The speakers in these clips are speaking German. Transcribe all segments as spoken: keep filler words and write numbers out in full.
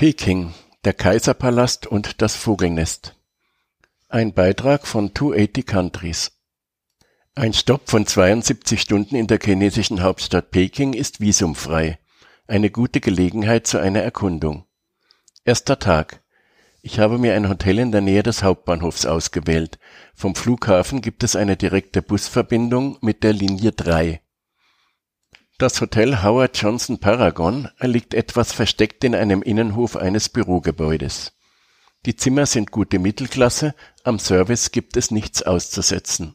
Peking, der Kaiserpalast und das Vogelnest. Ein Beitrag von zweihundertachtzig Countries. Ein Stopp von zweiundsiebzig Stunden in der chinesischen Hauptstadt Peking ist visumfrei. Eine gute Gelegenheit zu einer Erkundung. Erster Tag. Ich habe mir ein Hotel in der Nähe des Hauptbahnhofs ausgewählt. Vom Flughafen gibt es eine direkte Busverbindung mit der Linie drei. Das Hotel Howard Johnson Paragon liegt etwas versteckt in einem Innenhof eines Bürogebäudes. Die Zimmer sind gute Mittelklasse, am Service gibt es nichts auszusetzen.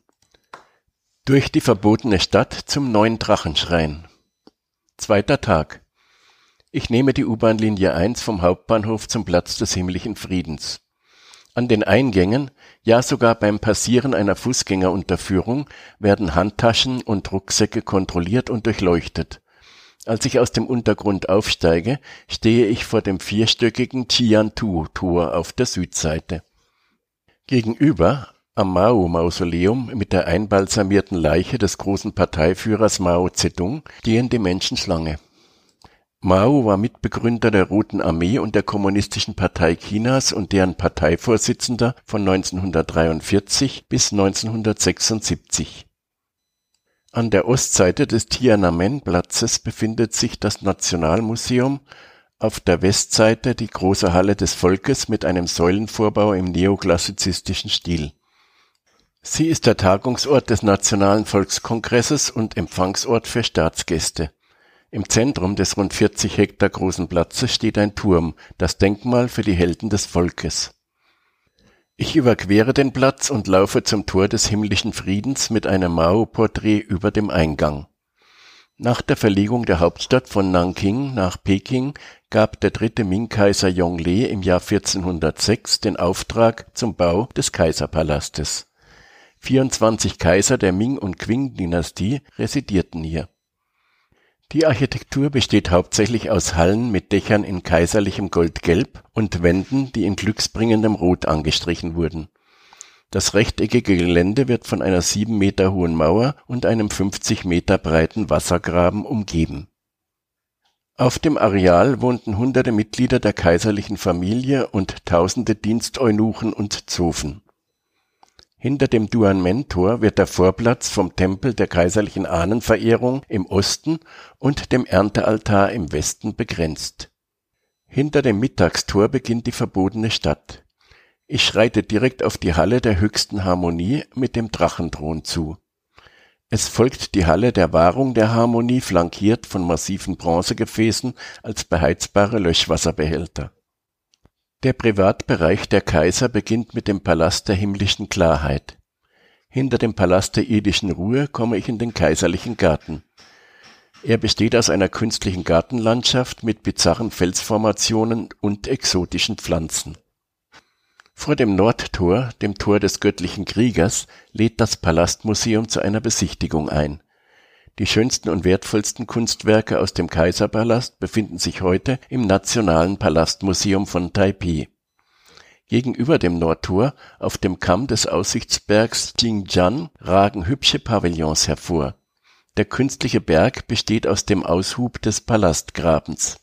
Durch die verbotene Stadt zum neuen Drachenschrein. Zweiter Tag. Ich nehme die U-Bahn-Linie eins vom Hauptbahnhof zum Platz des himmlischen Friedens. An den Eingängen, ja sogar beim Passieren einer Fußgängerunterführung, werden Handtaschen und Rucksäcke kontrolliert und durchleuchtet. Als ich aus dem Untergrund aufsteige, stehe ich vor dem vierstöckigen Tiantu-Tor auf der Südseite. Gegenüber, am Mao-Mausoleum mit der einbalsamierten Leiche des großen Parteiführers Mao Zedong, stehen die Menschen Schlange. Mao war Mitbegründer der Roten Armee und der Kommunistischen Partei Chinas und deren Parteivorsitzender von neunzehnhundertdreiundvierzig bis neunzehnhundertsechsundsiebzig. An der Ostseite des Tiananmen-Platzes befindet sich das Nationalmuseum, auf der Westseite die große Halle des Volkes mit einem Säulenvorbau im neoklassizistischen Stil. Sie ist der Tagungsort des Nationalen Volkskongresses und Empfangsort für Staatsgäste. Im Zentrum des rund vierzig Hektar großen Platzes steht ein Turm, das Denkmal für die Helden des Volkes. Ich überquere den Platz und laufe zum Tor des himmlischen Friedens mit einem Mao-Porträt über dem Eingang. Nach der Verlegung der Hauptstadt von Nanking nach Peking gab der dritte Ming-Kaiser Yongle im Jahr vierzehnhundertsechs den Auftrag zum Bau des Kaiserpalastes. vierundzwanzig Kaiser der Ming- und Qing-Dynastie residierten hier. Die Architektur besteht hauptsächlich aus Hallen mit Dächern in kaiserlichem Goldgelb und Wänden, die in glücksbringendem Rot angestrichen wurden. Das rechteckige Gelände wird von einer sieben Meter hohen Mauer und einem fünfzig Meter breiten Wassergraben umgeben. Auf dem Areal wohnten hunderte Mitglieder der kaiserlichen Familie und tausende Diensteunuchen und Zofen. Hinter dem Duanmen-Tor wird der Vorplatz vom Tempel der kaiserlichen Ahnenverehrung im Osten und dem Erntealtar im Westen begrenzt. Hinter dem Mittagstor beginnt die verbotene Stadt. Ich schreite direkt auf die Halle der höchsten Harmonie mit dem Drachenthron zu. Es folgt die Halle der Wahrung der Harmonie, flankiert von massiven Bronzegefäßen als beheizbare Löschwasserbehälter. Der Privatbereich der Kaiser beginnt mit dem Palast der himmlischen Klarheit. Hinter dem Palast der irdischen Ruhe komme ich in den kaiserlichen Garten. Er besteht aus einer künstlichen Gartenlandschaft mit bizarren Felsformationen und exotischen Pflanzen. Vor dem Nordtor, dem Tor des göttlichen Kriegers, lädt das Palastmuseum zu einer Besichtigung ein. Die schönsten und wertvollsten Kunstwerke aus dem Kaiserpalast befinden sich heute im Nationalen Palastmuseum von Taipeh. Gegenüber dem Nordtor, auf dem Kamm des Aussichtsbergs Jingjian, ragen hübsche Pavillons hervor. Der künstliche Berg besteht aus dem Aushub des Palastgrabens.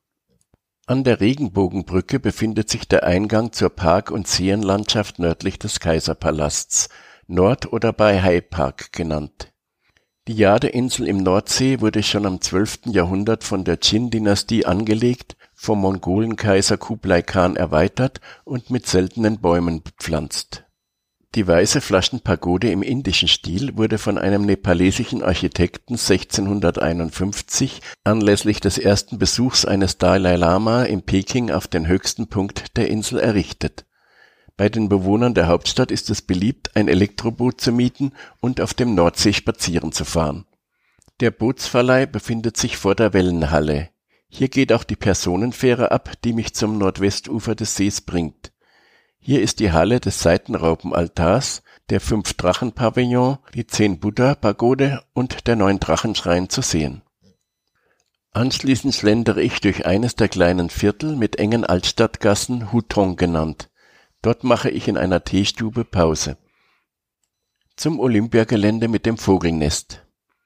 An der Regenbogenbrücke befindet sich der Eingang zur Park- und Seenlandschaft nördlich des Kaiserpalasts, Nord- oder Baihai-Park genannt. Die Jadeinsel im Nordsee wurde schon am zwölften Jahrhundert von der Qin-Dynastie angelegt, vom Mongolenkaiser Kublai Khan erweitert und mit seltenen Bäumen bepflanzt. Die weiße Flaschenpagode im indischen Stil wurde von einem nepalesischen Architekten sechzehnhunderteinundfünfzig anlässlich des ersten Besuchs eines Dalai Lama in Peking auf den höchsten Punkt der Insel errichtet. Bei den Bewohnern der Hauptstadt ist es beliebt, ein Elektroboot zu mieten und auf dem Nordsee spazieren zu fahren. Der Bootsverleih befindet sich vor der Wellenhalle. Hier geht auch die Personenfähre ab, die mich zum Nordwestufer des Sees bringt. Hier ist die Halle des Seitenraupenaltars, der fünf Drachenpavillon, die zehn Buddha-Pagode und der neun Drachenschrein zu sehen. Anschließend schlendere ich durch eines der kleinen Viertel mit engen Altstadtgassen, Hutong genannt. Dort mache ich in einer Teestube Pause. Zum Olympiagelände mit dem Vogelnest.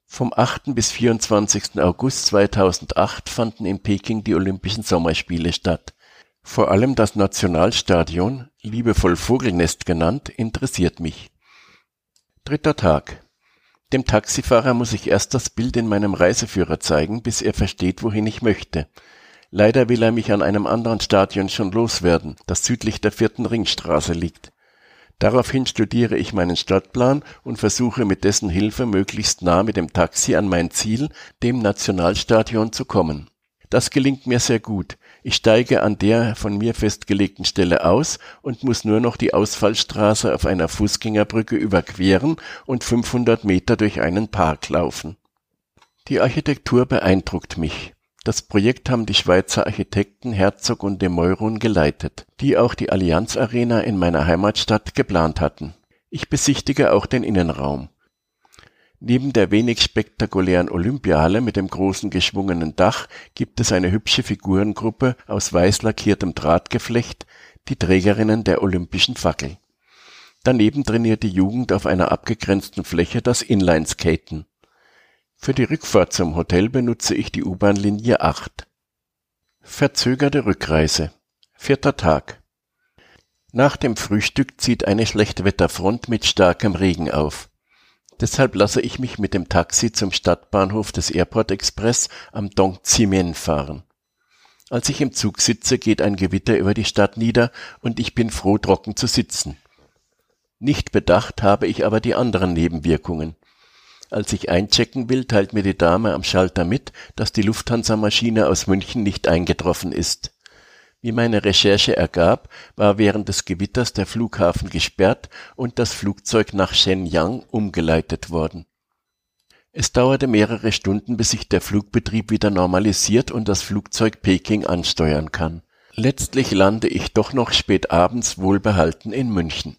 Vom achten bis vierundzwanzigsten August zweitausendacht fanden in Peking die Olympischen Sommerspiele statt. Vor allem das Nationalstadion, liebevoll Vogelnest genannt, interessiert mich. Dritter Tag. Dem Taxifahrer muss ich erst das Bild in meinem Reiseführer zeigen, bis er versteht, wohin ich möchte. Leider will er mich an einem anderen Stadion schon loswerden, das südlich der vierten Ringstraße liegt. Daraufhin studiere ich meinen Stadtplan und versuche mit dessen Hilfe möglichst nah mit dem Taxi an mein Ziel, dem Nationalstadion, zu kommen. Das gelingt mir sehr gut. Ich steige an der von mir festgelegten Stelle aus und muss nur noch die Ausfallstraße auf einer Fußgängerbrücke überqueren und fünfhundert Meter durch einen Park laufen. Die Architektur beeindruckt mich. Das Projekt haben die Schweizer Architekten Herzog und de Meuron geleitet, die auch die Allianz Arena in meiner Heimatstadt geplant hatten. Ich besichtige auch den Innenraum. Neben der wenig spektakulären Olympiahalle mit dem großen geschwungenen Dach gibt es eine hübsche Figurengruppe aus weiß lackiertem Drahtgeflecht, die Trägerinnen der olympischen Fackel. Daneben trainiert die Jugend auf einer abgegrenzten Fläche das Inlineskaten. Für die Rückfahrt zum Hotel benutze ich die U-Bahn-Linie acht. Verzögerte Rückreise. Vierter Tag. Nach dem Frühstück zieht eine Schlechtwetterfront mit starkem Regen auf. Deshalb lasse ich mich mit dem Taxi zum Stadtbahnhof des Airport Express am Dong Zimien fahren. Als ich im Zug sitze, geht ein Gewitter über die Stadt nieder und ich bin froh, trocken zu sitzen. Nicht bedacht habe ich aber die anderen Nebenwirkungen. Als ich einchecken will, teilt mir die Dame am Schalter mit, dass die Lufthansa-Maschine aus München nicht eingetroffen ist. Wie meine Recherche ergab, war während des Gewitters der Flughafen gesperrt und das Flugzeug nach Shenyang umgeleitet worden. Es dauerte mehrere Stunden, bis sich der Flugbetrieb wieder normalisiert und das Flugzeug Peking ansteuern kann. Letztlich lande ich doch noch spät abends wohlbehalten in München.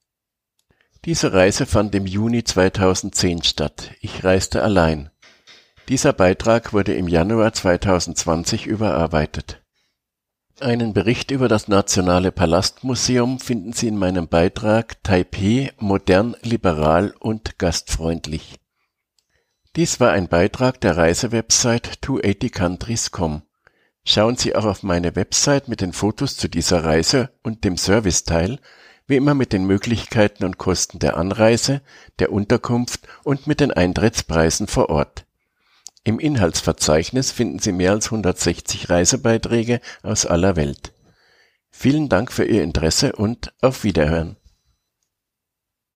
Diese Reise fand im Juni zweitausendzehn statt. Ich reiste allein. Dieser Beitrag wurde im Januar zweitausendzwanzig überarbeitet. Einen Bericht über das Nationale Palastmuseum finden Sie in meinem Beitrag Taipeh modern, liberal und gastfreundlich. Dies war ein Beitrag der Reisewebsite zweihundertachtzig countries punkt com. Schauen Sie auch auf meine Website mit den Fotos zu dieser Reise und dem Serviceteil, wie immer mit den Möglichkeiten und Kosten der Anreise, der Unterkunft und mit den Eintrittspreisen vor Ort. Im Inhaltsverzeichnis finden Sie mehr als hundertsechzig Reisebeiträge aus aller Welt. Vielen Dank für Ihr Interesse und auf Wiederhören.